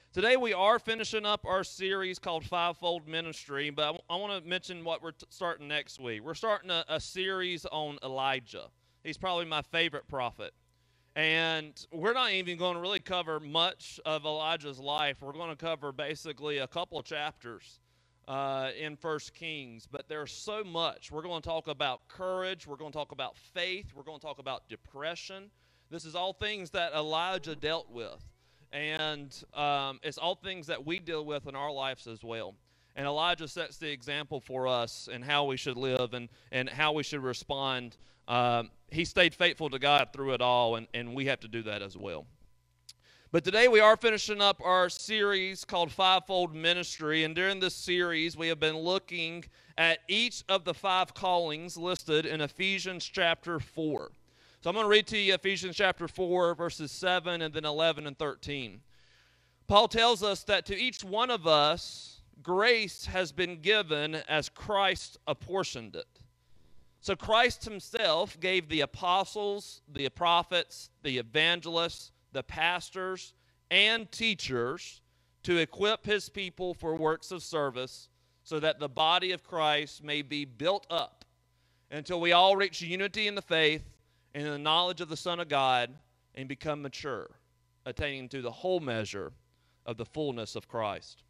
Today we are finishing up our series called Fivefold Ministry, but I want to mention what we're starting next week. We're starting a series on Elijah. He's probably my favorite prophet. And we're not even going to really cover much of Elijah's life. We're going to cover basically a couple of chapters in First Kings, but there's so much. We're going to talk about courage. We're going to talk about faith. We're going to talk about depression. This is all things that Elijah dealt with. And it's all things that we deal with in our lives as well. And Elijah sets the example for us and how we should live and how we should respond. He stayed faithful to God through it all, and we have to do that as well. But today we are finishing up our series called Fivefold Ministry, and during this series we have been looking at each of the 5 callings listed in Ephesians chapter 4. So I'm going to read to you Ephesians chapter 4, verses 7 and then 11 and 13. Paul tells us that to each one of us, grace has been given as Christ apportioned it. So Christ himself gave the apostles, the prophets, the evangelists, the pastors, and teachers to equip his people for works of service so that the body of Christ may be built up until we all reach unity in the faith and in the knowledge of the Son of God and become mature, attaining to the whole measure of the fullness of Christ.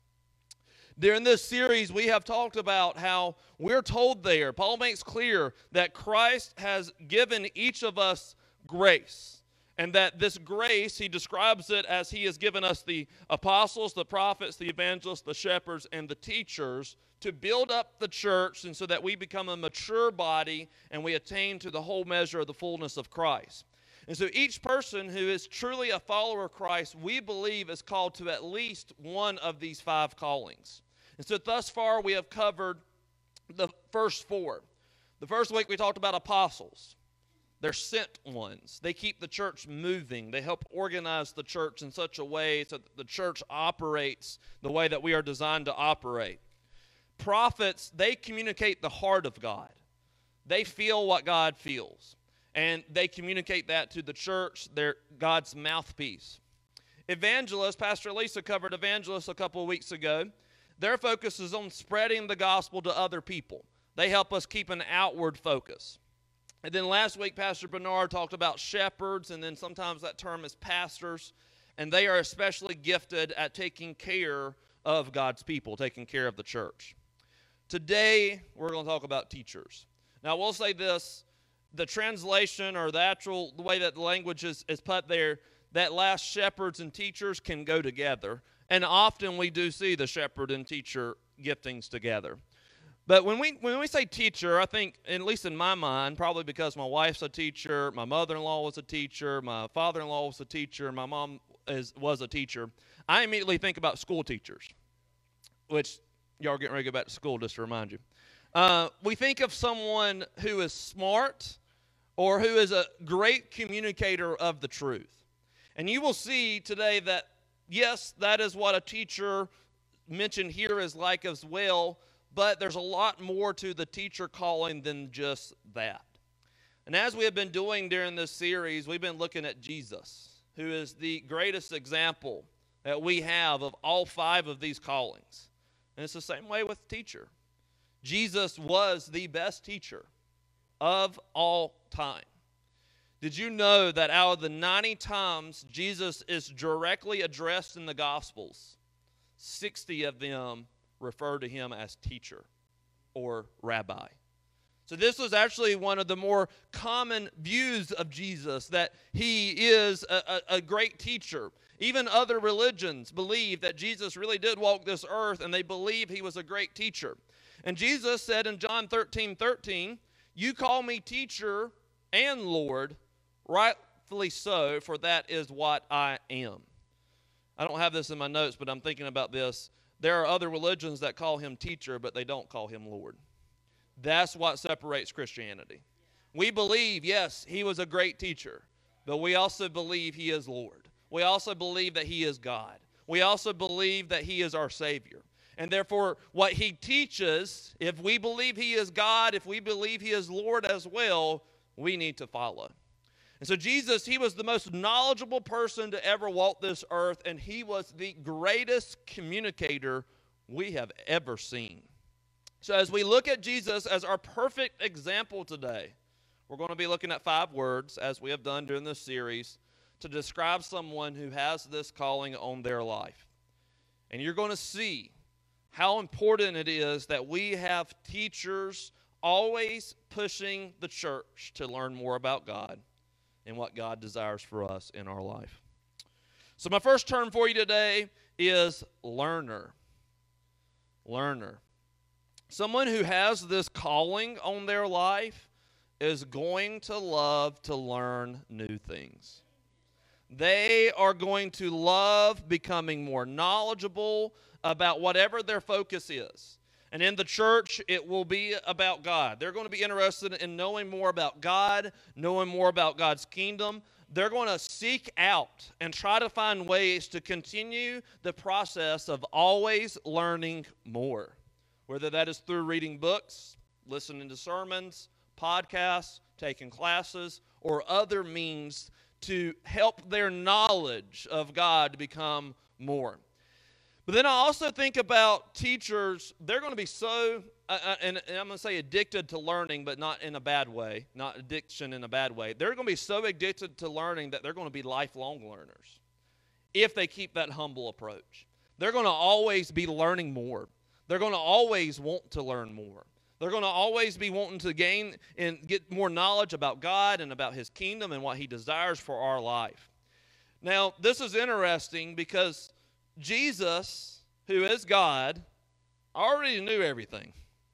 During this series, we have talked about how we're told there, Paul makes clear that Christ has given each of us grace. And that this grace, he describes it as he has given us the apostles, the prophets, the evangelists, the shepherds, and the teachers to build up the church and so that we become a mature body and we attain to the whole measure of the fullness of Christ. And so each person who is truly a follower of Christ, we believe is called to at least one of these 5 callings. And so thus far we have covered the first 4. The first week we talked about apostles. They're sent ones. They keep the church moving. They help organize the church in such a way so that the church operates the way that we are designed to operate. Prophets, they communicate the heart of God. They feel what God feels. And they communicate that to the church. They're God's mouthpiece. Evangelists, Pastor Lisa covered evangelists a couple of weeks ago. Their focus is on spreading the gospel to other people. They help us keep an outward focus. And then last week, Pastor Bernard talked about shepherds, and then sometimes that term is pastors, and they are especially gifted at taking care of God's people, taking care of the church. Today, we're going to talk about teachers. Now, we'll say this, the translation or the way that the language is put there, that last shepherds and teachers can go together, and often we do see the shepherd and teacher giftings together. But when we say teacher, I think, at least in my mind, probably because my wife's a teacher, my mother-in-law was a teacher, my father-in-law was a teacher, my mom was a teacher, I immediately think about school teachers, which y'all are getting ready to go back to school, just to remind you. We think of someone who is smart or who is a great communicator of the truth. And you will see today that, yes, that is what a teacher mentioned here is like as well. But there's a lot more to the teacher calling than just that. And as we have been doing during this series, we've been looking at Jesus, who is the greatest example that we have of all 5 of these callings. And it's the same way with teacher. Jesus was the best teacher of all time. Did you know that out of the 90 times Jesus is directly addressed in the Gospels, 60 of them refer to him as teacher or rabbi? So this was actually one of the more common views of Jesus, that he is a great teacher. Even other religions believe that Jesus really did walk this earth, and they believe he was a great teacher. And Jesus said in John 13:13, "You call me teacher and Lord, rightfully so, for that is what I am." I don't have this in my notes, but I'm thinking about this. There are other religions that call him teacher, but they don't call him Lord. That's what separates Christianity. We believe, yes, he was a great teacher, but we also believe he is Lord. We also believe that he is God. We also believe that he is our Savior. And therefore, what he teaches, if we believe he is God, if we believe he is Lord as well, we need to follow. And so Jesus, he was the most knowledgeable person to ever walk this earth, and he was the greatest communicator we have ever seen. So as we look at Jesus as our perfect example today, we're going to be looking at 5 words, as we have done during this series, to describe someone who has this calling on their life. And you're going to see how important it is that we have teachers always pushing the church to learn more about God and what God desires for us in our life. So my first term for you today is learner. Learner. Someone who has this calling on their life is going to love to learn new things. They are going to love becoming more knowledgeable about whatever their focus is. And in the church, it will be about God. They're going to be interested in knowing more about God, knowing more about God's kingdom. They're going to seek out and try to find ways to continue the process of always learning more, whether that is through reading books, listening to sermons, podcasts, taking classes, or other means to help their knowledge of God become more. But then I also think about teachers. They're going to be so, and I'm going to say addicted to learning, but not in a bad way, not addiction in a bad way. They're going to be so addicted to learning that they're going to be lifelong learners if they keep that humble approach. They're going to always be learning more. They're going to always want to learn more. They're going to always be wanting to gain and get more knowledge about God and about His kingdom and what He desires for our life. Now, this is interesting because Jesus, who is God, already knew everything.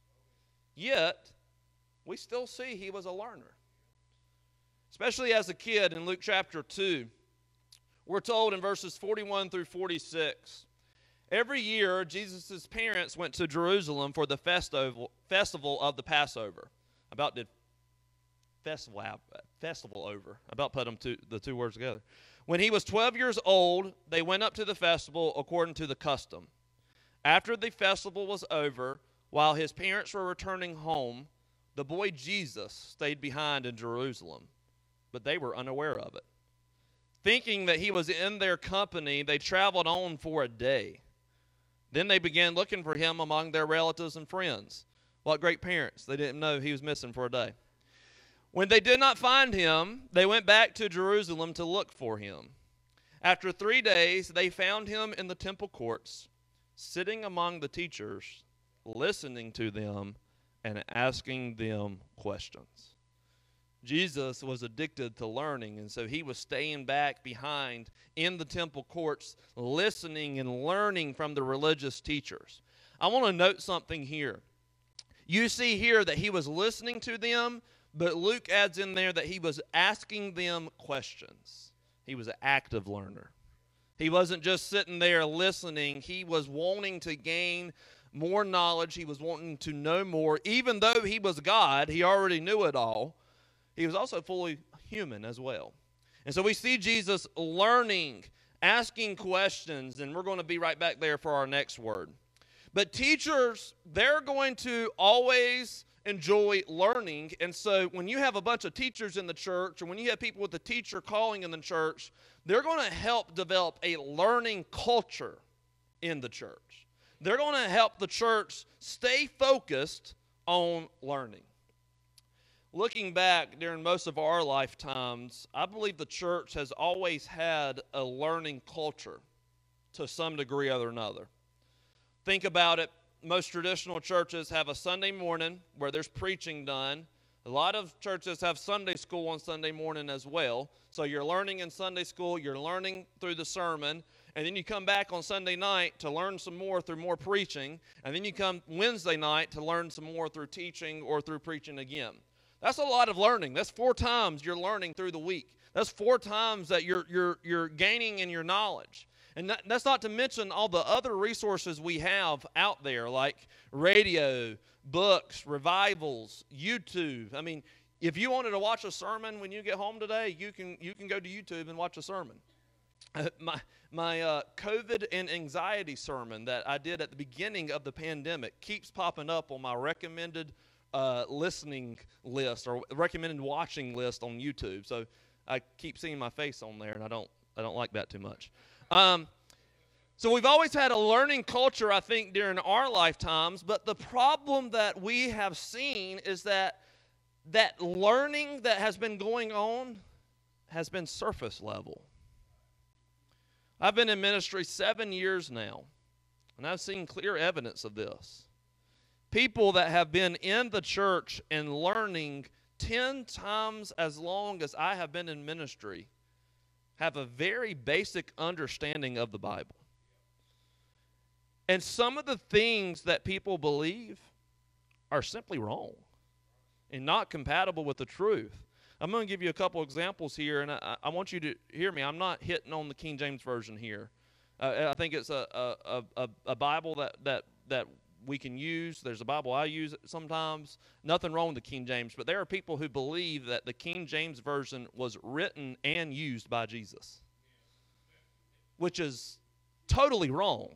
Yet, we still see He was a learner. Especially as a kid in Luke chapter 2, we're told in verses 41 through 46, every year, Jesus' parents went to Jerusalem for the festival of the Passover. About did festival over. About put the two words together. When he was 12 years old, they went up to the festival according to the custom. After the festival was over, while his parents were returning home, the boy Jesus stayed behind in Jerusalem, but they were unaware of it. Thinking that he was in their company, they traveled on for a day. Then they began looking for him among their relatives and friends. What great parents. They didn't know he was missing for a day. When they did not find him, they went back to Jerusalem to look for him. After 3 days, they found him in the temple courts, sitting among the teachers, listening to them and asking them questions. Jesus was addicted to learning, and so he was staying back behind in the temple courts, listening and learning from the religious teachers. I want to note something here. You see here that he was listening to them, but Luke adds in there that he was asking them questions. He was an active learner. He wasn't just sitting there listening. He was wanting to gain more knowledge. He was wanting to know more. Even though he was God, he already knew it all. He was also fully human as well. And so we see Jesus learning, asking questions, and we're going to be right back there for our next word. But teachers, they're going to always enjoy learning. And so when you have a bunch of teachers in the church, or when you have people with a teacher calling in the church, they're going to help develop a learning culture in the church. They're going to help the church stay focused on learning. Looking back during most of our lifetimes, I believe the church has always had a learning culture to some degree or another. Think about it. Most traditional churches have a Sunday morning where there's preaching done. A lot of churches have Sunday school on Sunday morning as well. So you're learning in Sunday school, you're learning through the sermon, and then you come back on Sunday night to learn some more through more preaching, and then you come Wednesday night to learn some more through teaching or through preaching again. That's a lot of learning. That's 4 times you're learning through the week. That's 4 times that you're gaining in your knowledge. And that's not to mention all the other resources we have out there, like radio, books, revivals, YouTube. I mean, if you wanted to watch a sermon when you get home today, you can go to YouTube and watch a sermon. My COVID and anxiety sermon that I did at the beginning of the pandemic keeps popping up on my recommended listening list or recommended watching list on YouTube. So I keep seeing my face on there, and I don't like that too much. Um, so we've always had a learning culture, I think, during our lifetimes. But the problem that we have seen is that learning that has been going on has been surface level. I've been in ministry 7 years now, and I've seen clear evidence of this. People that have been in the church and learning 10 times as long as I have been in ministry have a very basic understanding of the Bible. And some of the things that people believe are simply wrong and not compatible with the truth. I'm going to give you a couple examples here, and I want you to hear me. I'm not hitting on the King James Version here. I think it's a Bible that we can use. There's a Bible I use sometimes. Nothing wrong with the King James, but there are people who believe that the King James Version was written and used by Jesus, which is totally wrong.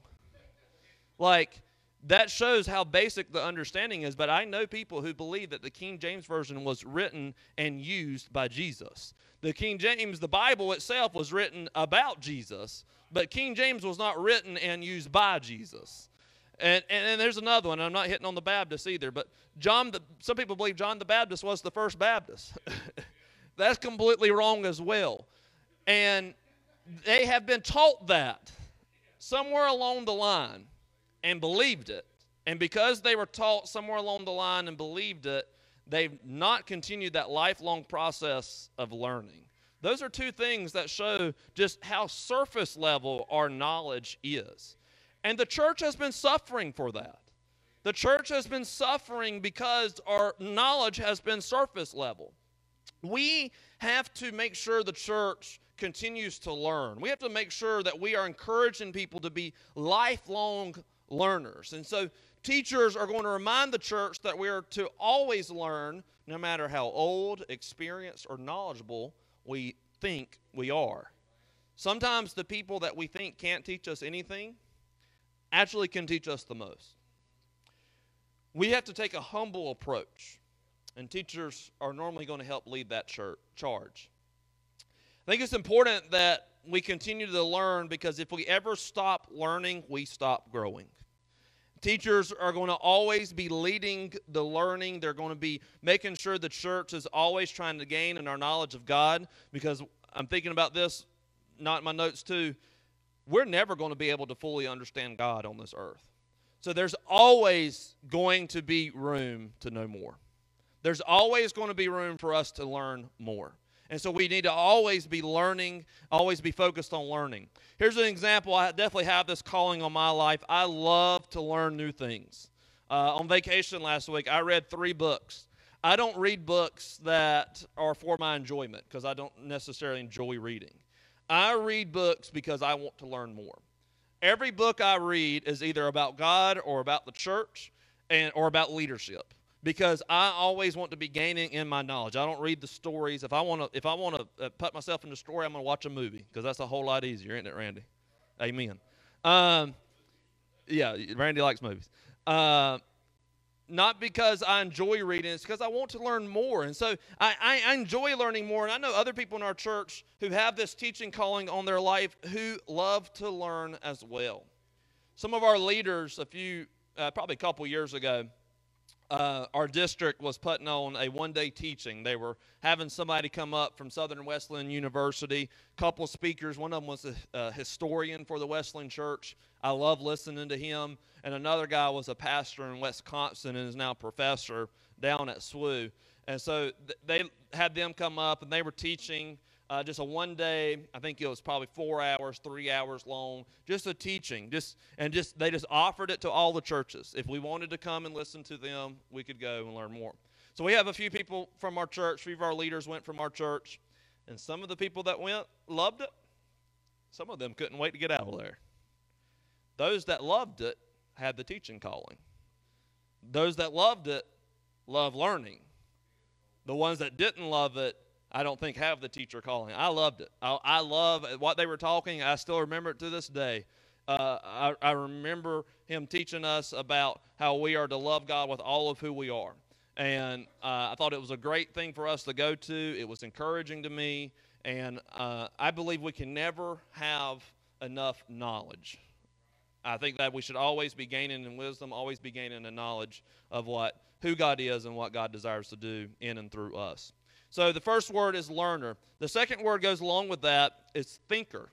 Like, that shows how basic the understanding is, but I know people who believe that the King James Version was written and used by Jesus. The King James, the Bible itself, was written about Jesus, but King James was not written and used by Jesus. And there's another one. I'm not hitting on the Baptists either, but some people believe John the Baptist was the first Baptist. That's completely wrong as well. And they have been taught that somewhere along the line and believed it. And because they were taught somewhere along the line and believed it, they've not continued that lifelong process of learning. Those are two things that show just how surface level our knowledge is. And the church has been suffering for that. The church has been suffering because our knowledge has been surface level. We have to make sure the church continues to learn. We have to make sure that we are encouraging people to be lifelong learners. And so teachers are going to remind the church that we are to always learn, no matter how old, experienced, or knowledgeable we think we are. Sometimes the people that we think can't teach us anything actually can teach us the most. We have to take a humble approach, and teachers are normally going to help lead that charge. I think it's important that we continue to learn, because if we ever stop learning, we stop growing. Teachers are going to always be leading the learning. They're going to be making sure the church is always trying to gain in our knowledge of God, because I'm thinking about this, not in my notes too, we're never going to be able to fully understand God on this earth. So there's always going to be room to know more. There's always going to be room for us to learn more. And so we need to always be learning, always be focused on learning. Here's an example. I definitely have this calling on my life. I love to learn new things. On vacation last week, I read 3 books. I don't read books that are for my enjoyment, because I don't necessarily enjoy reading. I read books because I want to learn more. Every book I read is either about God or about the church or about leadership, because I always want to be gaining in my knowledge. I don't read the stories. If I want to put myself in the story, I'm going to watch a movie, because that's a whole lot easier, isn't it, Randy? Amen. Yeah, Randy likes movies. Not because I enjoy reading, it's because I want to learn more. And so I enjoy learning more. And I know other people in our church who have this teaching calling on their life who love to learn as well. Some of our leaders, probably a couple years ago, our district was putting on a one-day teaching. They were having somebody come up from Southern Wesleyan University, a couple of speakers. One of them was a historian for the Wesleyan Church. I love listening to him. And another guy was a pastor in Wisconsin and is now a professor down at SWU. And so they had them come up, and they were teaching just a one-day, I think it was probably 4 hours, 3 hours long, just a teaching. They just offered it to all the churches. If we wanted to come and listen to them, we could go and learn more. So we have a few people from our church. 3 of our leaders went from our church, and some of the people that went loved it. Some of them couldn't wait to get out of there. Those that loved it had the teaching calling. Those that loved it love learning. The ones that didn't love it, I don't think have the teacher calling. I loved it. I love what they were talking. I still remember it to this day. I remember him teaching us about how we are to love God with all of who we are. And I thought it was a great thing for us to go to. It was encouraging to me. And I believe we can never have enough knowledge. I think that we should always be gaining in wisdom, always be gaining in knowledge of who God is and what God desires to do in and through us. So the first word is learner. The second word goes along with that is thinker.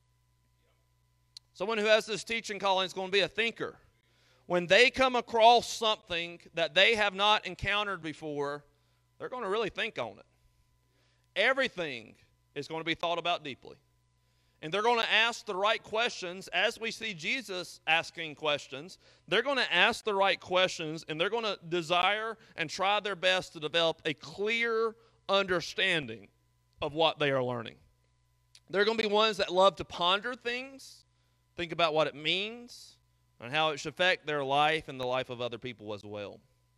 Someone who has this teaching calling is going to be a thinker. When they come across something that they have not encountered before, they're going to really think on it. Everything is going to be thought about deeply. And they're going to ask the right questions. As we see Jesus asking questions, they're going to ask the right questions, and they're going to desire and try their best to develop a clear understanding of what they are learning. They're going to be ones that love to ponder things, think about what it means, and how it should affect their life and the life of other people as well.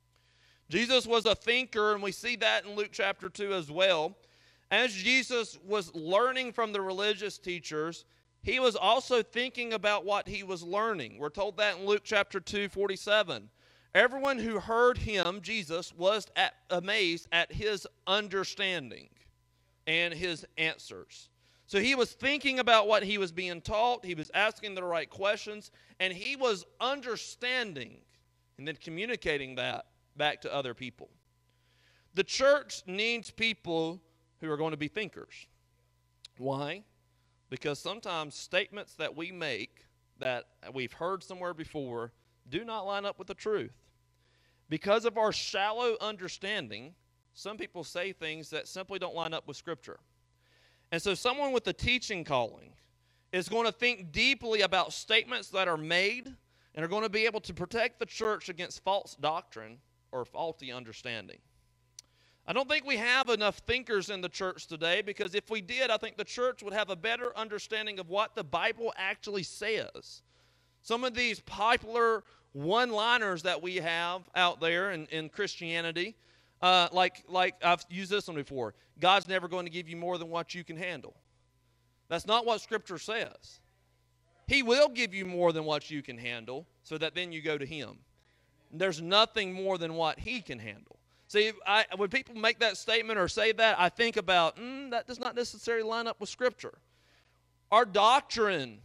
Jesus was a thinker, and we see that in Luke chapter 2 as well. As Jesus was learning from the religious teachers, he was also thinking about what he was learning. We're told that in Luke chapter 2:47. Everyone who heard him, Jesus, was amazed at his understanding and his answers. So he was thinking about what he was being taught, he was asking the right questions, and he was understanding and then communicating that back to other people. The church needs people who are going to be thinkers. Why? Because sometimes statements that we make that we've heard somewhere before do not line up with the truth. Because of our shallow understanding, some people say things that simply don't line up with Scripture. And so someone with a teaching calling is going to think deeply about statements that are made and are going to be able to protect the church against false doctrine or faulty understanding. I don't think we have enough thinkers in the church today, because if we did, I think the church would have a better understanding of what the Bible actually says. Some of these popular one-liners that we have out there in Christianity, like I've used this one before, God's never going to give you more than what you can handle. That's not what Scripture says. He will give you more than what you can handle, so that then you go to Him. There's nothing more than what He can handle. See, when people make that statement or say that, I think about, that does not necessarily line up with Scripture. Our doctrine,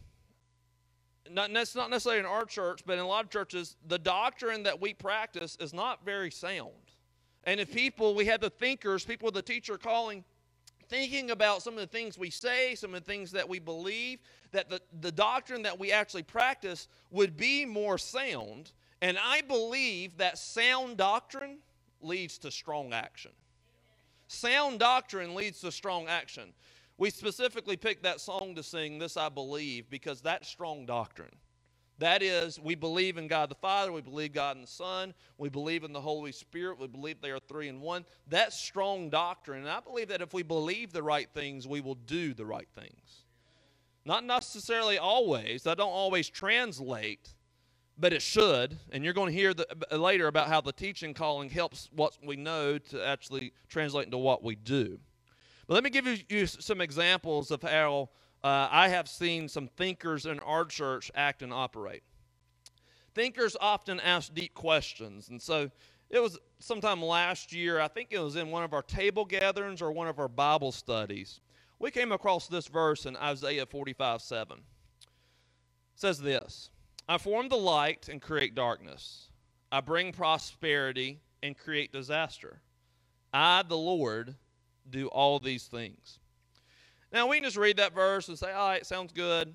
that's not necessarily in our church, but in a lot of churches, the doctrine that we practice is not very sound. And if we have the thinkers, people with the teacher calling, thinking about some of the things we say, some of the things that we believe, that the doctrine that we actually practice would be more sound. And I believe that sound doctrine leads to strong action. Sound doctrine leads to strong action. We specifically picked that song to sing, This I Believe, because that's strong doctrine. That is, we believe in God the Father, we believe God in the Son, we believe in the Holy Spirit, we believe they are three in one. That's strong doctrine. And I believe that if we believe the right things, we will do the right things. Not necessarily always. That don't always translate, but it should, and you're going to hear later about how the teaching calling helps what we know to actually translate into what we do. But let me give you some examples of how I have seen some thinkers in our church act and operate. Thinkers often ask deep questions, and so it was sometime last year, I think it was in one of our table gatherings or one of our Bible studies, we came across this verse in Isaiah 45:7. It says this, I form the light and create darkness. I bring prosperity and create disaster. I, the Lord, do all these things. Now, we can just read that verse and say, all right, sounds good.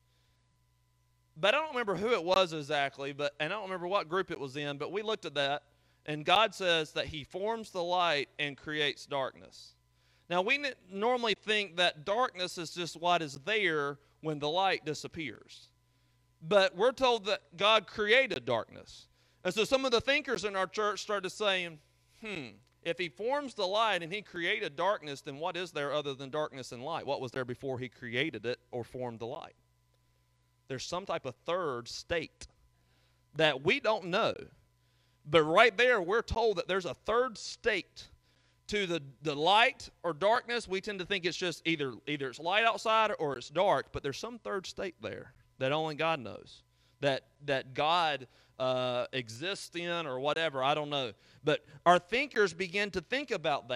But I don't remember who it was exactly, and I don't remember what group it was in, but we looked at that, and God says that He forms the light and creates darkness. Now, we normally think that darkness is just what is there when the light disappears. But we're told that God created darkness. And so some of the thinkers in our church started saying, if He forms the light and He created darkness, then what is there other than darkness and light? What was there before He created it or formed the light? There's some type of third state that we don't know. But right there, we're told that there's a third state to the light or darkness. We tend to think it's just either it's light outside or it's dark, but there's some third state there that only God knows, that God exists in or whatever, I don't know. But our thinkers begin to think about that.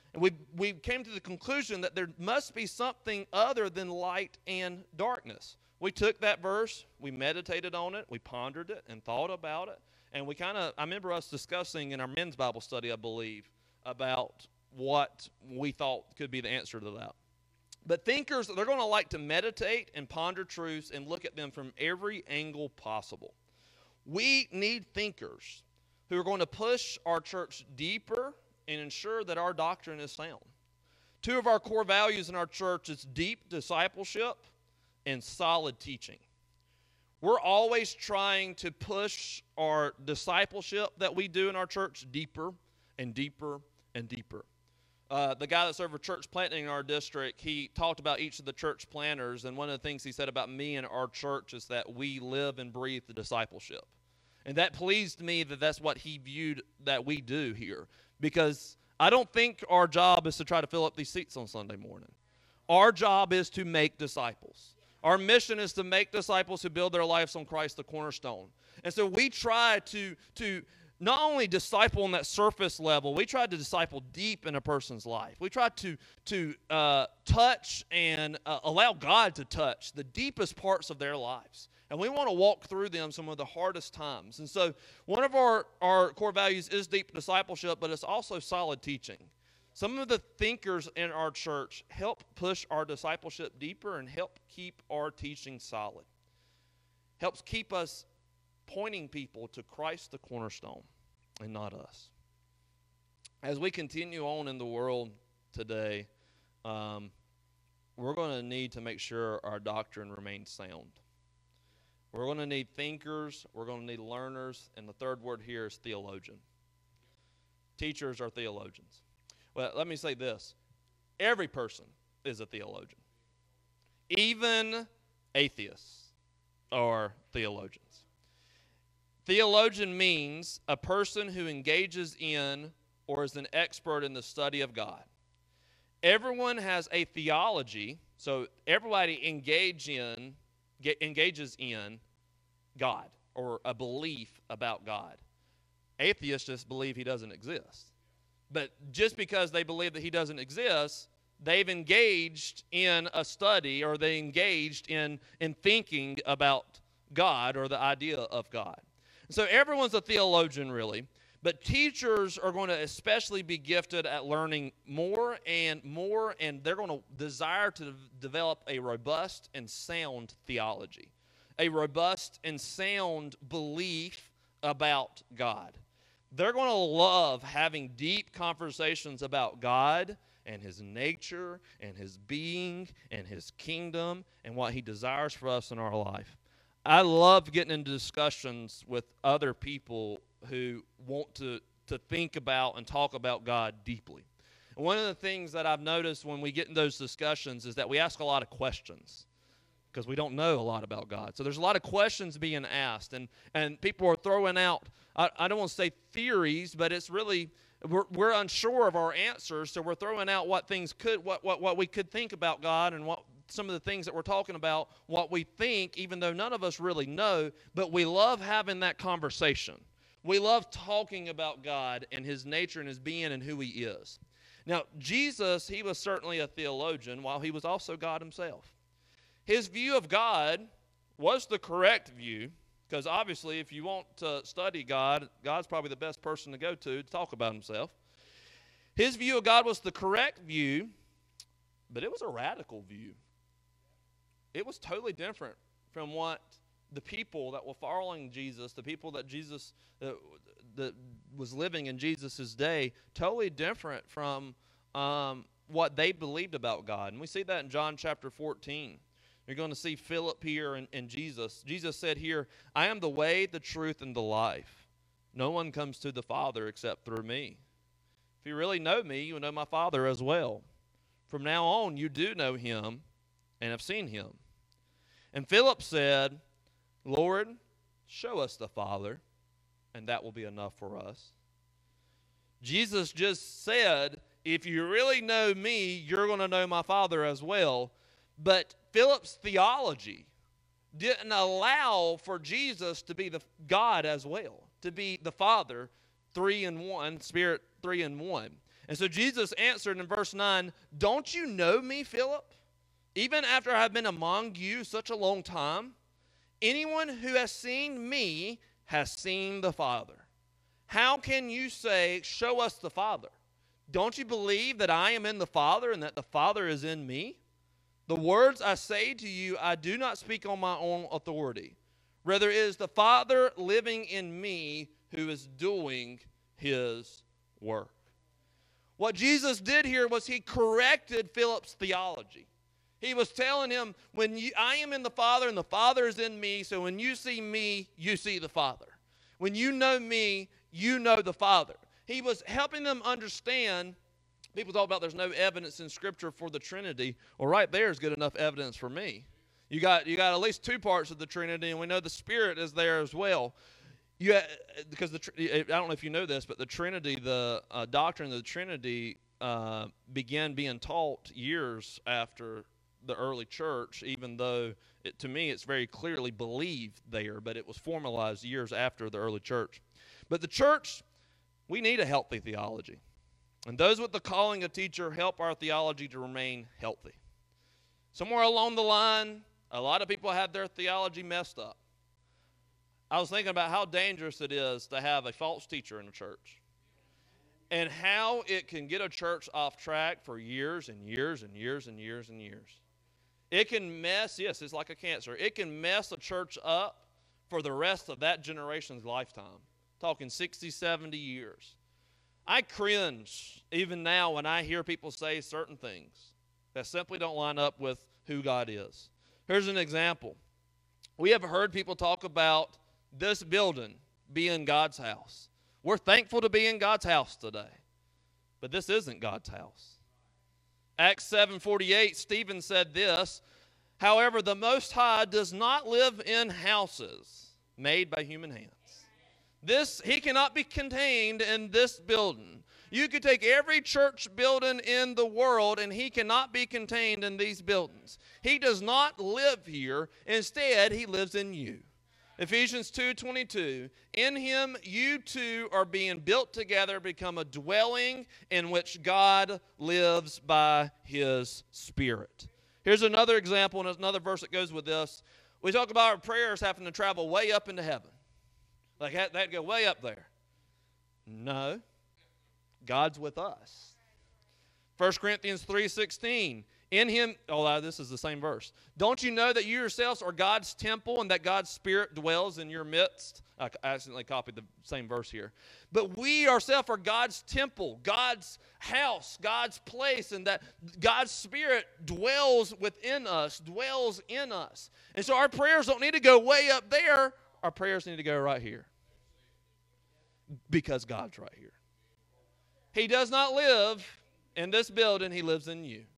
And we came to the conclusion that there must be something other than light and darkness. We took that verse, we meditated on it, we pondered it and thought about it. And I remember us discussing in our men's Bible study, I believe, about what we thought could be the answer to that. But thinkers, they're going to like to meditate and ponder truths and look at them from every angle possible. We need thinkers who are going to push our church deeper and ensure that our doctrine is sound. Two of our core values in our church is deep discipleship and solid teaching. We're always trying to push our discipleship that we do in our church deeper and deeper and deeper. The guy that's over church planting in our district, he talked about each of the church planters, and one of the things he said about me and our church is that we live and breathe the discipleship. And that pleased me that that's what he viewed that we do here, because I don't think our job is to try to fill up these seats on Sunday morning. Our job is to make disciples. Our mission is to make disciples who build their lives on Christ, the cornerstone. And so we try to not only disciple on that surface level, we try to disciple deep in a person's life. We try to touch and allow God to touch the deepest parts of their lives. And we want to walk through them some of the hardest times. And so one of our core values is deep discipleship, but it's also solid teaching. Some of the thinkers in our church help push our discipleship deeper and help keep our teaching solid. Helps keep us pointing people to Christ the cornerstone and not us. As we continue on in the world today, we're going to need to make sure our doctrine remains sound. We're going to need thinkers, we're going to need learners, and the third word here is theologian. Teachers are theologians. Well, let me say this. Every person is a theologian. Even atheists are theologians. Theologian means a person who engages in or is an expert in the study of God. Everyone has a theology, so everybody engages in God or a belief about God. Atheists just believe he doesn't exist. But just because they believe that he doesn't exist, they've engaged in a study or they engaged in thinking about God or the idea of God. So everyone's a theologian, really. But teachers are going to especially be gifted at learning more, and they're going to desire to develop a robust and sound theology, a robust and sound belief about God. They're going to love having deep conversations about God and his nature and his being and his kingdom and what he desires for us in our life. I love getting into discussions with other people who want to think about and talk about God deeply. And one of the things that I've noticed when we get in those discussions is that we ask a lot of questions because we don't know a lot about God. So there's a lot of questions being asked, and people are throwing out, I don't want to say theories, but it's really, we're unsure of our answers, so we're throwing out what we could think about God and what some of the things that we're talking about, what we think, even though none of us really know, but we love having that conversation. We love talking about God and his nature and his being and who he is. Now, Jesus, he was certainly a theologian, while he was also God himself. His view of God was the correct view, because obviously if you want to study God, God's probably the best person to go to talk about himself. His view of God was the correct view, but it was a radical view. It was totally different from what the people that were following Jesus, the people that Jesus that was living in Jesus' day, totally different from what they believed about God. And we see that in John chapter 14. You're going to see Philip here and Jesus. Jesus said here, I am the way, the truth, and the life. No one comes to the Father except through me. If you really know me, you will know my Father as well. From now on, you do know him and have seen him. And Philip said, Lord, show us the Father, and that will be enough for us. Jesus just said, if you really know me, you're going to know my Father as well. But Philip's theology didn't allow for Jesus to be the God as well, to be the Father, 3 in 1, Spirit 3 in 1. And so Jesus answered in verse 9, "Don't you know me, Philip? Even after I have been among you such a long time? Anyone who has seen me has seen the Father. How can you say, 'Show us the Father'? Don't you believe that I am in the Father and that the Father is in me? The words I say to you, I do not speak on my own authority. Rather, it is the Father living in me who is doing his work." What Jesus did here was he corrected Philip's theology. He was telling him, I am in the Father and the Father is in me, so when you see me, you see the Father. When you know me, you know the Father. He was helping them understand. People talk about there's no evidence in Scripture for the Trinity. Well, right there is good enough evidence for me. You got at least two parts of the Trinity, and we know the Spirit is there as well. Because I don't know if you know this, but the Trinity, the doctrine of the Trinity, began being taught years after the early church, even though to me it's very clearly believed there, but it was formalized years after the early church. But the church, we need a healthy theology. And those with the calling of teacher help our theology to remain healthy. Somewhere along the line, a lot of people have their theology messed up. I was thinking about how dangerous it is to have a false teacher in a church, and how it can get a church off track for years and years and years and years and years. It can mess, yes, it's like a cancer. It can mess a church up for the rest of that generation's lifetime. Talking 60, 70 years. I cringe even now when I hear people say certain things that simply don't line up with who God is. Here's an example. We have heard people talk about this building being God's house. We're thankful to be in God's house today. But this isn't God's house. Acts 7:48, Stephen said this, "However, the Most High does not live in houses made by human hands." He cannot be contained in this building. You could take every church building in the world, and he cannot be contained in these buildings. He does not live here. Instead, he lives in you. Ephesians 2:22, "In him you two are being built together, become a dwelling in which God lives by his Spirit." Here's another example and another verse that goes with this. We talk about our prayers having to travel way up into heaven. Like that go way up there. No. God's with us. 1 Corinthians 3:16. In him, this is the same verse. "Don't you know that you yourselves are God's temple and that God's Spirit dwells in your midst?" I accidentally copied the same verse here. "But we ourselves are God's temple, God's house, God's place, and that God's Spirit dwells within us, dwells in us." And so our prayers don't need to go way up there. Our prayers need to go right here. Because God's right here. He does not live in this building. He lives in you.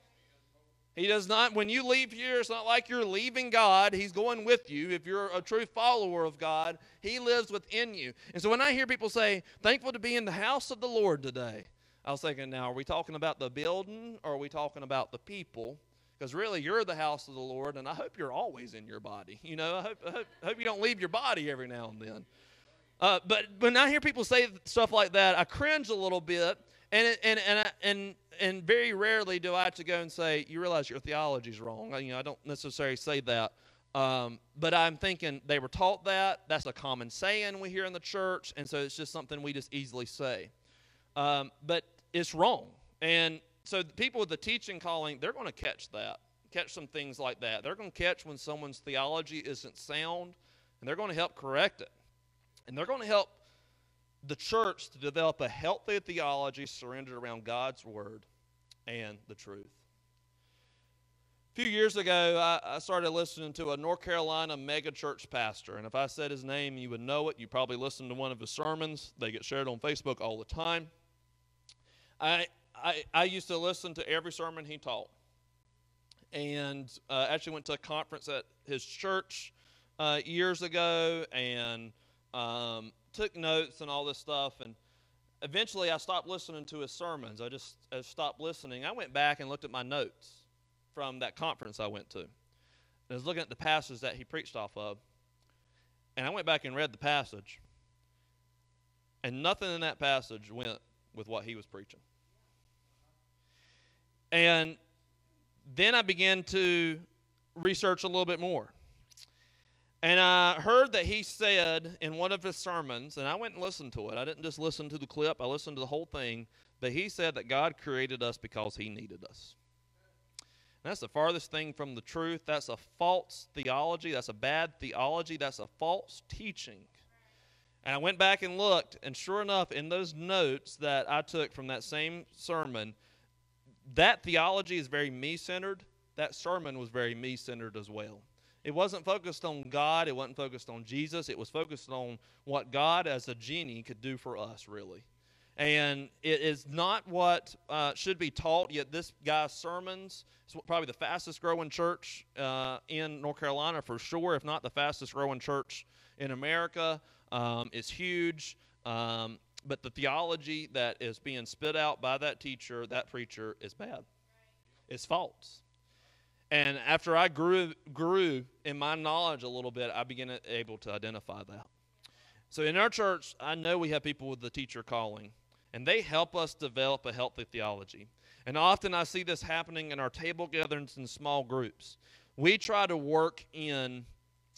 He does not, when you leave here, it's not like you're leaving God. He's going with you. If you're a true follower of God, he lives within you. And so when I hear people say, "Thankful to be in the house of the Lord today," I was thinking, now, are we talking about the building or are we talking about the people? Because really, you're the house of the Lord, and I hope you're always in your body. You know, I hope you don't leave your body every now and then. But when I hear people say stuff like that, I cringe a little bit, and very rarely do I have to go and say, "You realize your theology's wrong." I don't necessarily say that, but I'm thinking they were taught that. That's a common saying we hear in the church, and so it's just something we just easily say. But it's wrong, and so the people with the teaching calling, they're going to catch some things like that. They're going to catch when someone's theology isn't sound, and they're going to help correct it. And they're going to help the church to develop a healthy theology surrendered around God's word and the truth. A few years ago, I started listening to a North Carolina mega church pastor. And if I said his name, you would know it. You probably listened to one of his sermons. They get shared on Facebook all the time. I used to listen to every sermon he taught. And actually went to a conference at his church years ago, and took notes and all this stuff, and eventually I stopped listening to his sermons. I stopped listening. I went back and looked at my notes from that conference I went to. And I was looking at the passage that he preached off of, and I went back and read the passage, and nothing in that passage went with what he was preaching. And then I began to research a little bit more. And I heard that he said in one of his sermons, and I went and listened to it. I didn't just listen to the clip, I listened to the whole thing. But he said that God created us because he needed us. And that's the farthest thing from the truth. That's a false theology. That's a bad theology. That's a false teaching. And I went back and looked, and sure enough, in those notes that I took from that same sermon, that theology is very me-centered. That sermon was very me-centered as well. It wasn't focused on God. It wasn't focused on Jesus. It was focused on what God as a genie could do for us, really. And it is not what should be taught, yet this guy's sermons is probably the fastest growing church in North Carolina for sure, if not the fastest growing church in America. It's huge. But the theology that is being spit out by that teacher, that preacher, is bad. It's false. And after I grew in my knowledge a little bit, I began able to identify that. So in our church, I know we have people with the teacher calling, and they help us develop a healthy theology. And often I see this happening in our table gatherings and small groups. We try to work in,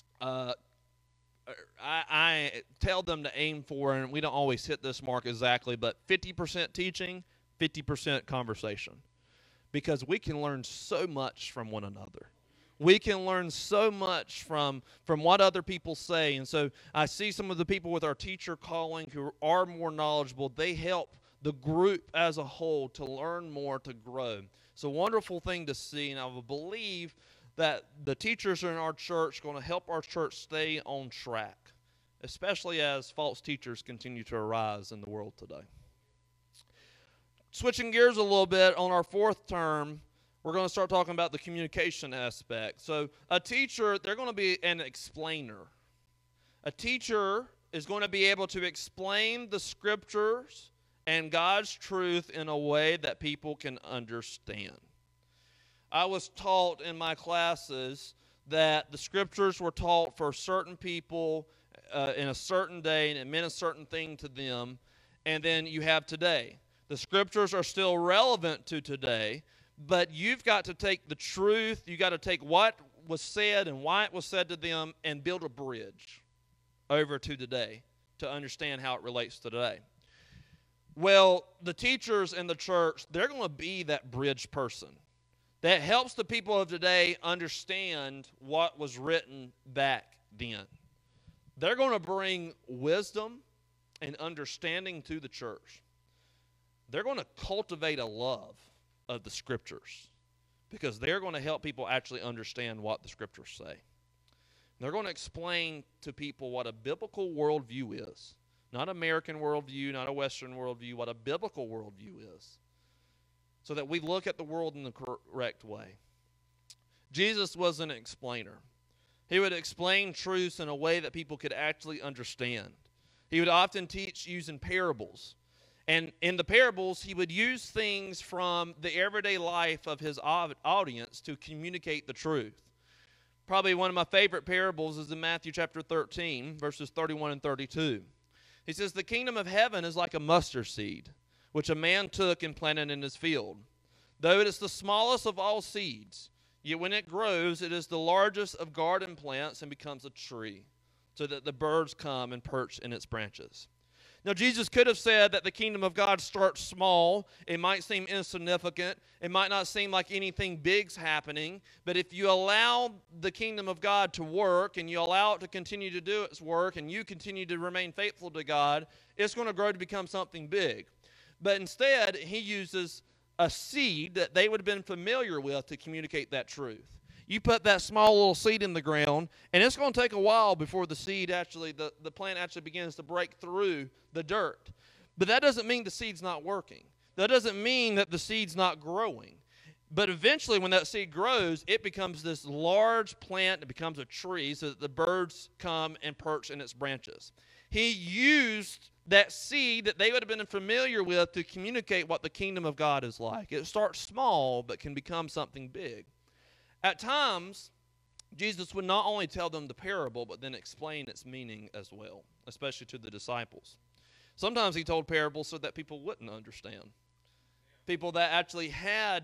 I tell them to aim for, and we don't always hit this mark exactly, but 50% teaching, 50% conversation. Because we can learn so much from one another. We can learn so much from what other people say. And so I see some of the people with our teacher calling who are more knowledgeable. They help the group as a whole to learn more, to grow. It's a wonderful thing to see, and I will believe that the teachers in our church are going to help our church stay on track, especially as false teachers continue to arise in the world today. Switching gears a little bit, on our fourth term, we're going to start talking about the communication aspect. So a teacher, they're going to be an explainer. A teacher is going to be able to explain the scriptures and God's truth in a way that people can understand. I was taught in my classes that the scriptures were taught for certain people in a certain day, and it meant a certain thing to them. And then you have today. The scriptures are still relevant to today, but you've got to take the truth, you've got to take what was said and why it was said to them and build a bridge over to today to understand how it relates to today. Well, the teachers in the church, they're going to be that bridge person that helps the people of today understand what was written back then. They're going to bring wisdom and understanding to the church. They're going to cultivate a love of the scriptures because they're going to help people actually understand what the scriptures say. They're going to explain to people what a biblical worldview is. Not American worldview, not a Western worldview, what a biblical worldview is. So that we look at the world in the correct way. Jesus was an explainer. He would explain truths in a way that people could actually understand. He would often teach using parables. And in the parables, he would use things from the everyday life of his audience to communicate the truth. Probably one of my favorite parables is in Matthew chapter 13, verses 31 and 32. He says, "The kingdom of heaven is like a mustard seed, which a man took and planted in his field. Though it is the smallest of all seeds, yet when it grows, it is the largest of garden plants and becomes a tree, so that the birds come and perch in its branches." Now, Jesus could have said that the kingdom of God starts small. It might seem insignificant. It might not seem like anything big's happening. But if you allow the kingdom of God to work and you allow it to continue to do its work and you continue to remain faithful to God, it's going to grow to become something big. But instead, he uses a seed that they would have been familiar with to communicate that truth. You put that small little seed in the ground, and it's going to take a while before the seed actually, the plant actually begins to break through the dirt. But that doesn't mean the seed's not working. That doesn't mean that the seed's not growing. But eventually, when that seed grows, it becomes this large plant. It becomes a tree so that the birds come and perch in its branches. He used that seed that they would have been familiar with to communicate what the kingdom of God is like. It starts small, but can become something big. At times, Jesus would not only tell them the parable, but then explain its meaning as well, especially to the disciples. Sometimes he told parables so that people wouldn't understand. People that actually had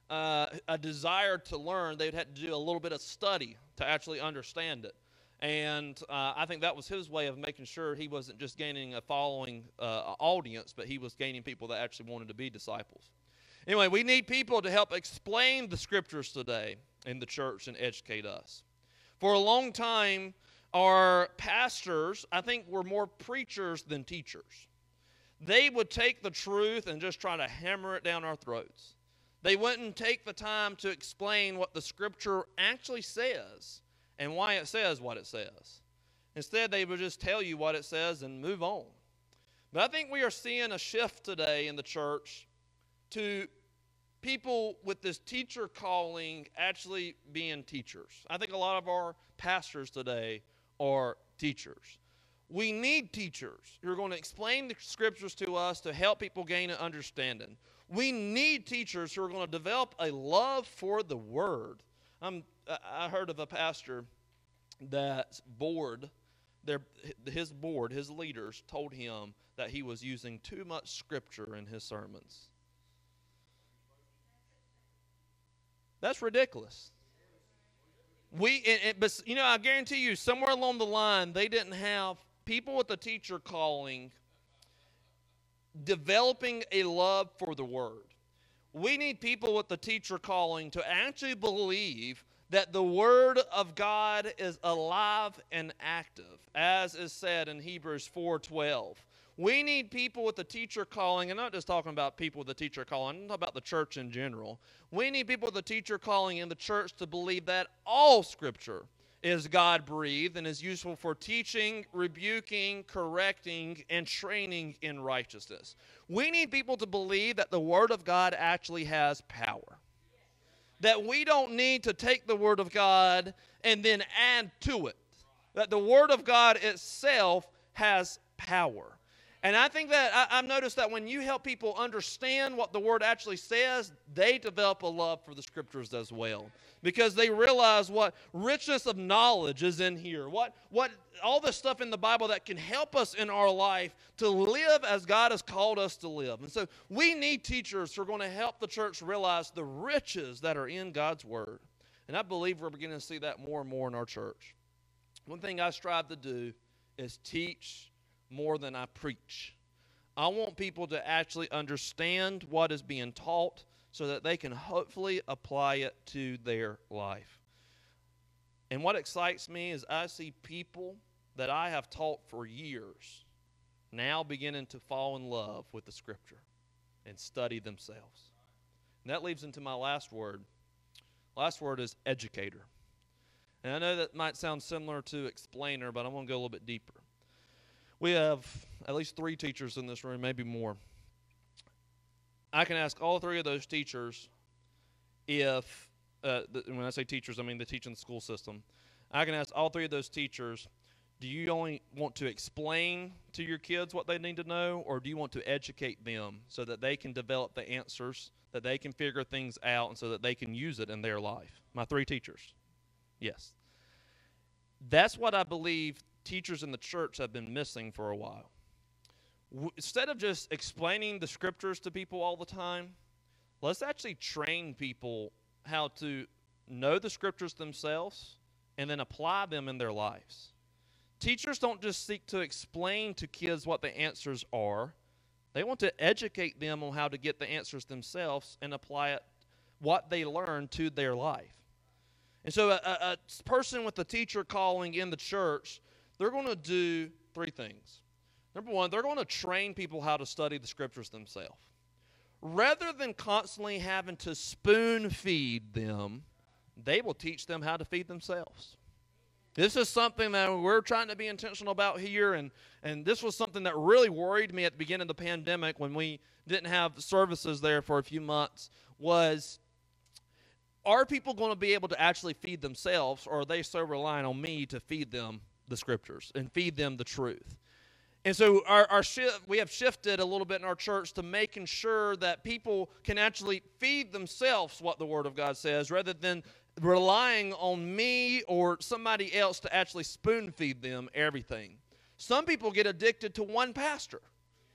a desire to learn, they'd have to do a little bit of study to actually understand it. And I think that was his way of making sure he wasn't just gaining a following audience, but he was gaining people that actually wanted to be disciples. Anyway, we need people to help explain the scriptures today in the church and educate us. For a long time, our pastors, I think, were more preachers than teachers. They would take the truth and just try to hammer it down our throats. They wouldn't take the time to explain what the scripture actually says and why it says what it says. Instead, they would just tell you what it says and move on. But I think we are seeing a shift today in the church to people with this teacher calling actually being teachers. I think a lot of our pastors today are teachers. We need teachers who are going to explain the scriptures to us to help people gain an understanding. We need teachers who are going to develop a love for the Word. I heard of a pastor that's board, his board, his leaders told him that he was using too much scripture in his sermons. That's ridiculous. But I guarantee you, somewhere along the line, they didn't have people with the teacher calling developing a love for the Word. We need people with the teacher calling to actually believe that the Word of God is alive and active, as is said in Hebrews 4:12. We need people with the teacher calling, and I'm not just talking about people with the teacher calling, I'm talking about the church in general. We need people with the teacher calling in the church to believe that all Scripture is God-breathed and is useful for teaching, rebuking, correcting, and training in righteousness. We need people to believe that the Word of God actually has power. That we don't need to take the Word of God and then add to it. That the Word of God itself has power. And I think that I've noticed that when you help people understand what the Word actually says, they develop a love for the Scriptures as well. Because they realize what richness of knowledge is in here. What all the stuff in the Bible that can help us in our life to live as God has called us to live. And so we need teachers who are going to help the church realize the riches that are in God's Word. And I believe we're beginning to see that more and more in our church. One thing I strive to do is teach more than I preach. I want people to actually understand what is being taught so that they can hopefully apply it to their life. And what excites me is I see people that I have taught for years now beginning to fall in love with the Scripture and study themselves. And that leads into my last word. Last word is educator. And I know that might sound similar to explainer, but I'm going to go a little bit deeper. We have at least 3 teachers in this room, maybe more. I can ask all 3 of those teachers if, when I say teachers, I mean the teaching the school system. I can ask all 3 of those teachers, do you only want to explain to your kids what they need to know, or do you want to educate them so that they can develop the answers, that they can figure things out, and so that they can use it in their life? My 3 teachers. Yes. That's what I believe teachers in the church have been missing for a while. Instead of just explaining the scriptures to people all the time, let's actually train people how to know the scriptures themselves and then apply them in their lives. Teachers don't just seek to explain to kids what the answers are. They want to educate them on how to get the answers themselves and apply it, what they learn, to their life. And so a person with a teacher calling in the church, they're going to do 3 things. Number 1, they're going to train people how to study the scriptures themselves. Rather than constantly having to spoon feed them, they will teach them how to feed themselves. This is something that we're trying to be intentional about here, and this was something that really worried me at the beginning of the pandemic when we didn't have services there for a few months, was, are people going to be able to actually feed themselves, or are they so relying on me to feed them the scriptures and feed them the truth? And so we have shifted a little bit in our church to making sure that people can actually feed themselves what the Word of God says, rather than relying on me or somebody else to actually spoon feed them everything. Some people get addicted to one pastor.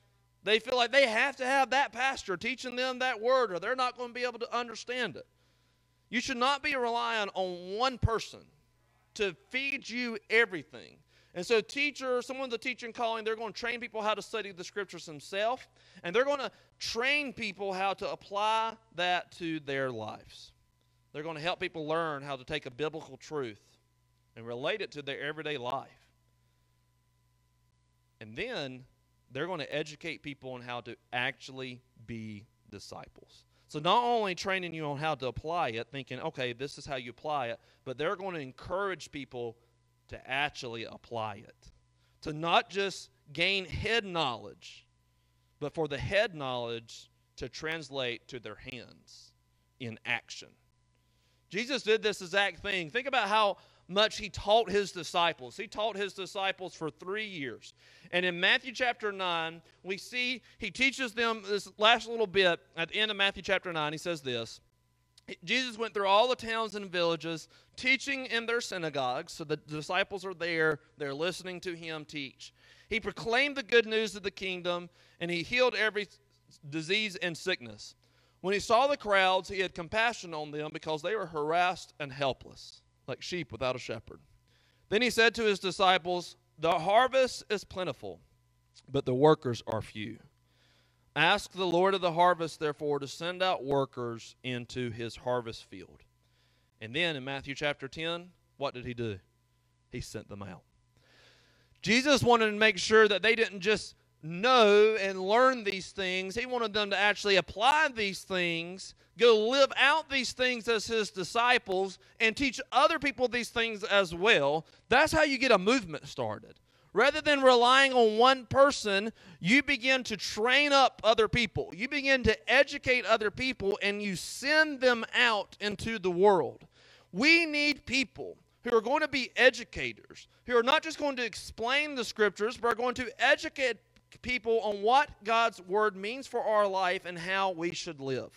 They feel like they have to have that pastor teaching them that word or they're not going to be able to understand it. You should not be relying on one person to feed you everything. And so someone's a teacher in calling, they're going to train people how to study the scriptures themselves, and they're going to train people how to apply that to their lives. They're going to help people learn how to take a biblical truth and relate it to their everyday life. And then they're going to educate people on how to actually be disciples. So not only training you on how to apply it, thinking, okay, this is how you apply it, but they're going to encourage people to actually apply it. To not just gain head knowledge, but for the head knowledge to translate to their hands in action. Jesus did this exact thing. Think about how much he taught his disciples. He taught his disciples for 3 years. And in Matthew chapter 9, we see he teaches them this last little bit at the end of Matthew chapter 9. He says this. Jesus went through all the towns and villages, teaching in their synagogues. So the disciples are there. They're listening to him teach. He proclaimed the good news of the kingdom, and he healed every disease and sickness. When he saw the crowds, he had compassion on them because they were harassed and helpless, like sheep without a shepherd. Then he said to his disciples, "The harvest is plentiful, but the workers are few. Ask the Lord of the harvest, therefore, to send out workers into his harvest field." And then in Matthew chapter 10, what did he do? He sent them out. Jesus wanted to make sure that they didn't just know and learn these things. He wanted them to actually apply these things, go live out these things as his disciples, and teach other people these things as well. That's how you get a movement started. Rather than relying on one person, you begin to train up other people. You begin to educate other people, and you send them out into the world. We need people who are going to be educators, who are not just going to explain the scriptures, but are going to educate people on what God's word means for our life and how we should live.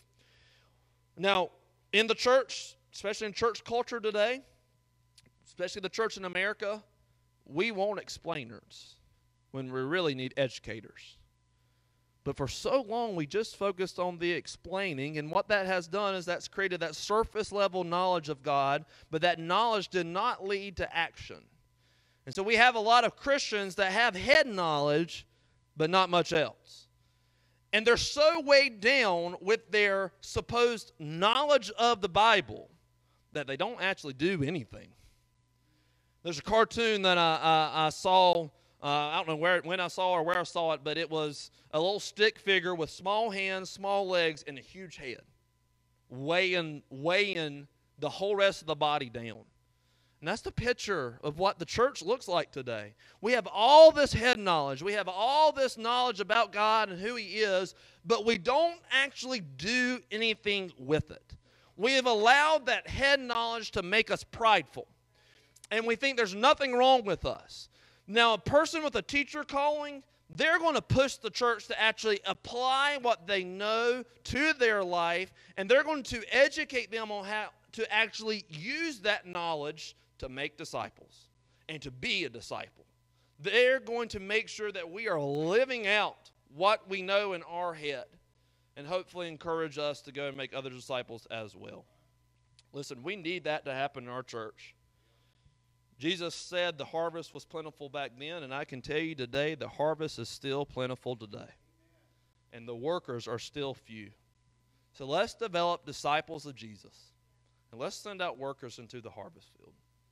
Now, in the church, especially in church culture today, especially the church in America, we want explainers when we really need educators. But for so long, we just focused on the explaining, and what that has done is that's created that surface level knowledge of God, but that knowledge did not lead to action. And so we have a lot of Christians that have head knowledge, but not much else. And they're so weighed down with their supposed knowledge of the Bible that they don't actually do anything. There's a cartoon that I saw, I don't know when I saw or where I saw it, but it was a little stick figure with small hands, small legs, and a huge head, weighing the whole rest of the body down. And that's the picture of what the church looks like today. We have all this head knowledge. We have all this knowledge about God and who He is, but we don't actually do anything with it. We have allowed that head knowledge to make us prideful. And we think there's nothing wrong with us. Now, a person with a teacher calling, they're going to push the church to actually apply what they know to their life, and they're going to educate them on how to actually use that knowledge to make disciples and to be a disciple. They're going to make sure that we are living out what we know in our head and hopefully encourage us to go and make other disciples as well. Listen, we need that to happen in our church. Jesus said the harvest was plentiful back then, and I can tell you today the harvest is still plentiful today. And the workers are still few. So let's develop disciples of Jesus, and let's send out workers into the harvest field.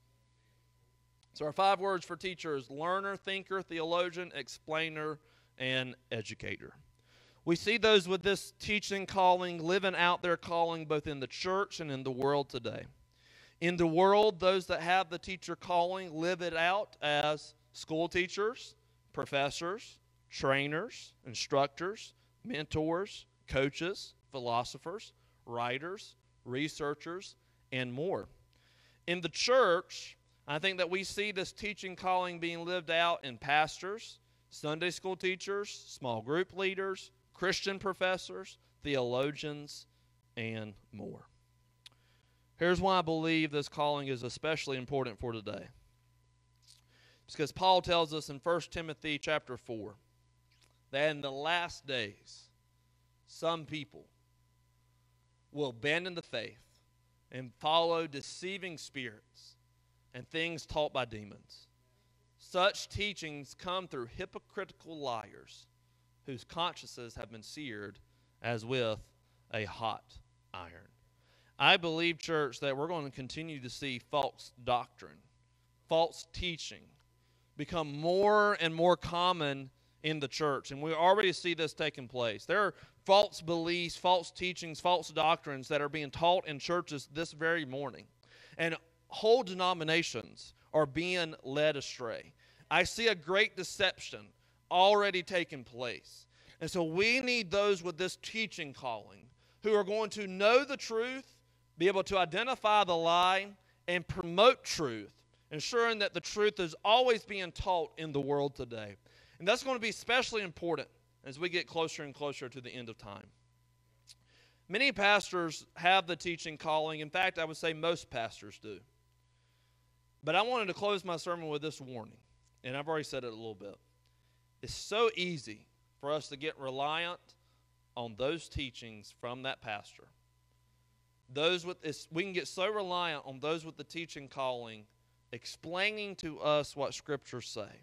So our 5 words for teacher is learner, thinker, theologian, explainer, and educator. We see those with this teaching calling, living out their calling both in the church and in the world today. In the world, those that have the teacher calling live it out as school teachers, professors, trainers, instructors, mentors, coaches, philosophers, writers, researchers, and more. In the church, I think that we see this teaching calling being lived out in pastors, Sunday school teachers, small group leaders, Christian professors, theologians, and more. Here's why I believe this calling is especially important for today. It's because Paul tells us in 1 Timothy chapter 4 that in the last days, some people will abandon the faith and follow deceiving spirits and things taught by demons. Such teachings come through hypocritical liars whose consciences have been seared as with a hot iron. I believe, church, that we're going to continue to see false doctrine, false teaching become more and more common in the church. And we already see this taking place. There are false beliefs, false teachings, false doctrines that are being taught in churches this very morning. And whole denominations are being led astray. I see a great deception already taking place. And so we need those with this teaching calling who are going to know the truth, be able to identify the lie, and promote truth, ensuring that the truth is always being taught in the world today. And that's going to be especially important as we get closer and closer to the end of time. Many pastors have the teaching calling. In fact, I would say most pastors do. But I wanted to close my sermon with this warning, and I've already said it a little bit. It's so easy for us to get reliant on those teachings from that pastor. We can get so reliant on those with the teaching calling explaining to us what scriptures say.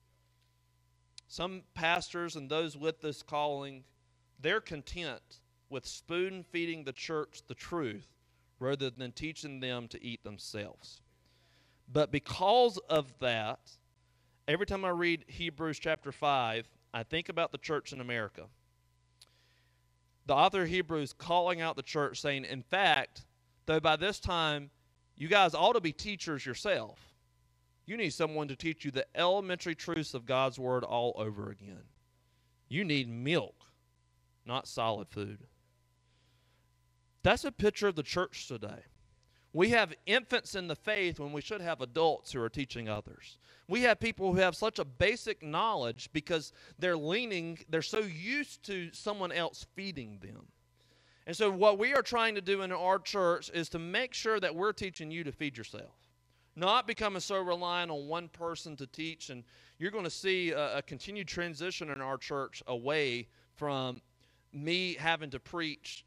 Some pastors and those with this calling, they're content with spoon-feeding the church the truth rather than teaching them to eat themselves. But because of that, every time I read Hebrews chapter 5, I think about the church in America. The author of Hebrews calling out the church saying, in fact, though by this time you guys ought to be teachers yourself, you need someone to teach you the elementary truths of God's word all over again. You need milk, not solid food. That's a picture of the church today. We have infants in the faith when we should have adults who are teaching others. We have people who have such a basic knowledge because they're so used to someone else feeding them. And so what we are trying to do in our church is to make sure that we're teaching you to feed yourself. Not becoming so reliant on one person to teach. And you're going to see a continued transition in our church away from me having to preach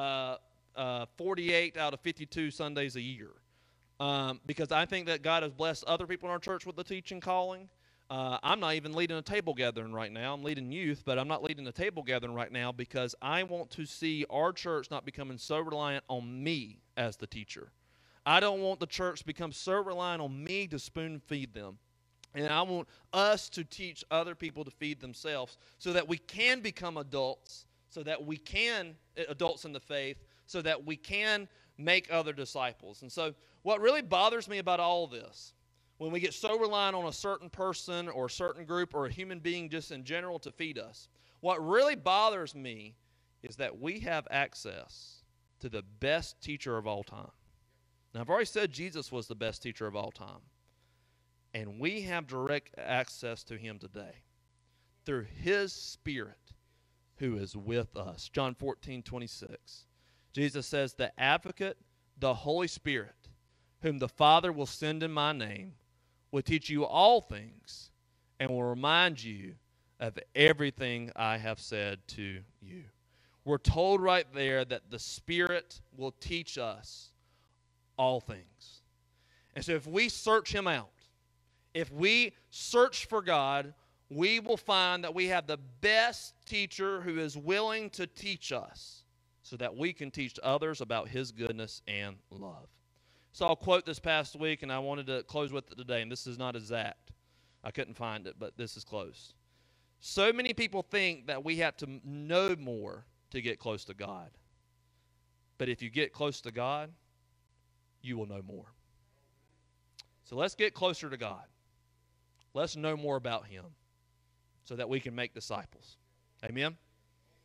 48 out of 52 Sundays a year. Because I think that God has blessed other people in our church with the teaching calling. I'm not even leading a table gathering right now. I'm leading youth, but I'm not leading a table gathering right now because I want to see our church not becoming so reliant on me as the teacher. I don't want the church to become so reliant on me to spoon feed them. And I want us to teach other people to feed themselves so that we can become adults, adults in the faith, so that we can make other disciples. And so what really bothers me about all of this, when we get so reliant on a certain person or a certain group or a human being just in general to feed us, what really bothers me is that we have access to the best teacher of all time. Now, I've already said Jesus was the best teacher of all time. And we have direct access to him today through his Spirit who is with us. John 14:26. Jesus says, the advocate, the Holy Spirit, whom the Father will send in my name, will teach you all things and will remind you of everything I have said to you. We're told right there that the Spirit will teach us all things. And so if we search him out, if we search for God, we will find that we have the best teacher who is willing to teach us so that we can teach others about his goodness and love. So I'll quote this past week, and I wanted to close with it today, and this is not exact. I couldn't find it, but this is close. So many people think that we have to know more to get close to God. But if you get close to God, you will know more. So let's get closer to God. Let's know more about him so that we can make disciples. Amen?